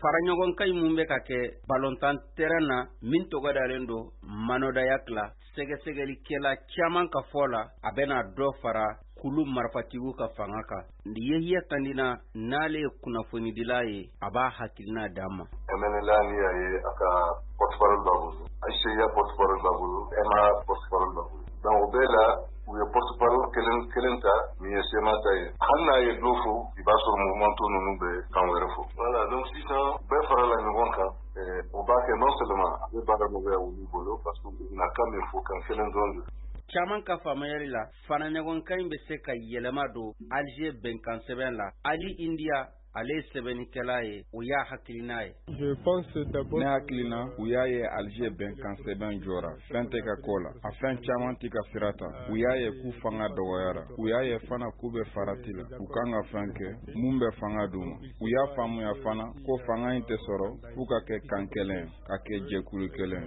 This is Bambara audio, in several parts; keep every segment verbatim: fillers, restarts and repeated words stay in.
faraɲɔgɔn kan mun bɛ ka kɛ balontan terrain na min tɔgɔ dalen don Manodayak la sɛgɛsɛgɛlikɛla caman ka fɔ la a bɛna dɔ fara kulu marifatigiw ka fanga kan yehiya tandina n'ale ye kunnafonidila ye a b'a hakilina d'a ma. Emenela ni ye aka porte-parole dɔ bolo Aisha porte-parole dɔ bolo Emma porte-parole dɔ bolo donc o bɛɛ la u ye porte-parole kelen kelen ta min ye Sema ta ye hali n'a ye dɔ fo i b'a sɔrɔ mouvement tɔ ninnu bɛ kan wɛrɛ fo voilà donc sisan bɛɛ farala ɲɔgɔn kan o b'a kɛ non seulement a bɛ baara nɔgɔya olu bolo parce que u na kan min fo kan kelen dɔrɔn de caman ka faamuyali la faraɲɔgɔnkan in bɛ se ka yɛlɛma don Alger bɛnkan sɛbɛn la Ali India ale ye sɛbɛnnikɛla ye o y'a hakilina ye. Ne hakilina u y'a ye Alger bɛnkan sɛbɛn jɔra fɛn tɛ ka kɔ la a fɛn caman tɛ ka sira ta u y'a ye k'u fanga dɔgɔyara u y'a ye fana k'u bɛ farati la u kan ka fɛn kɛ mun bɛ fanga d'u ma u y'a faamuya fana ko fanga in tɛ sɔrɔ f'u ka kɛ kan kelen ka kɛ jɛkulu kelen.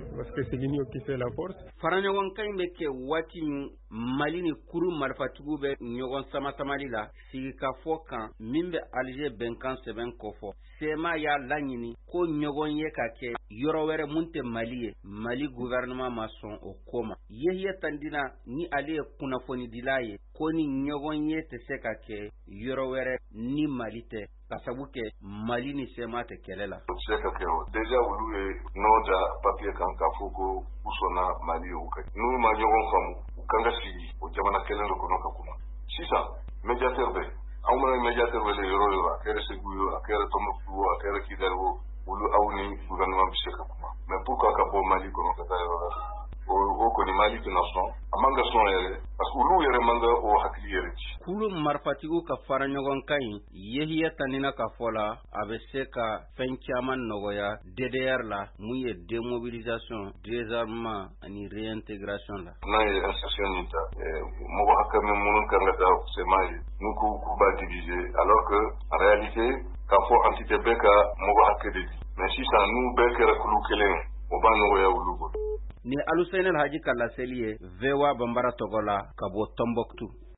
faraɲɔgɔnkan in bɛ kɛ waati min Mali ni kuru marifatigiw bɛ ɲɔgɔn sama-samali la sigikafɔ kan min bɛ Alger bɛnkan sɛbɛn kɔfɔ Sema y'a laɲini ko ɲɔgɔn ye ka kɛ yɔrɔ wɛrɛ mun tɛ Mali ye Mali gouvernement ma sɔn o ko ma yehiya tandina ni ale ye kunnafonidila ye ko ni ɲɔgɔn ye tɛ se ka kɛ yɔrɔ wɛrɛ ni Mali tɛ ka sabu kɛ Mali ni Sema tɛ kɛlɛ la. O se ka kɛ o déjà olu ye nɔ da papier kan k'a fɔ ko u sɔnna Mali ye o kɛ n'u ma ɲɔgɔn faamu u kan ka sigi o jamana kelen de kɔnɔ ka kuma sisan médiateur bɛ anw mana médiateur wele yɔrɔ yɔrɔ a kɛra Segu ye a kɛra Tombouctou a kɛra Kidal o olu aw ni gouvernement bɛ se ka kuma mais pourquoi ka bɔ Mali kɔnɔ ka taa yɔrɔ la o kɔni Mali tɛna sɔn a man ka sɔn yɛrɛ parce que olu yɛrɛ man ka o hakili yɛrɛ ci. kulu marifatigiw ka fara ɲɔgɔn kan in yehiya tandina ka fɔ la a bɛ se ka fɛn caman nɔgɔya D D R la mun ye démobilisation désarmement ani réintégration la. n'a ye insertion min ta mɔgɔ hakɛ min minnu kan ka taa Sema ye n'u ko k'u b'a diviser alors que en réalité k'a fɔ entité bɛɛ ka mɔgɔ hakɛ de di mais sisan n'u bɛɛ kɛra kulu kelen o b'a nɔgɔya olu bolo. Ni Aluseni Haji ka laseli ye V O A Bambara tɔgɔ la ka bɔ Tombouctou.